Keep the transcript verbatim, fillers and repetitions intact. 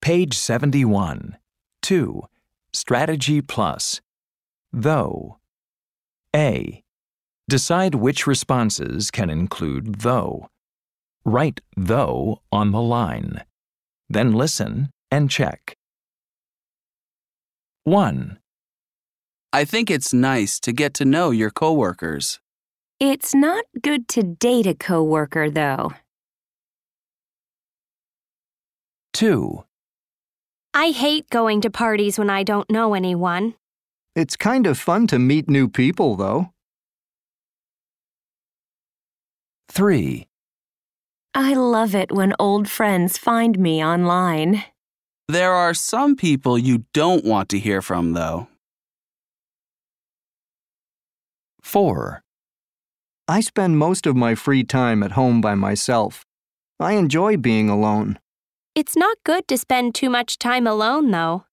Page seventy-one. two. Strategy plus. Though. A. Decide which responses can include though. Write though on the line. Then listen and check. one. I think it's nice to get to know your coworkers. It's not good to date a coworker, though. two. I hate going to parties when I don't know anyone. It's kind of fun to meet new people, though. three. I love it when old friends find me online. There are some people you don't want to hear from, though. four. I spend most of my free time at home by myself. I enjoy being alone. It's not good to spend too much time alone, though.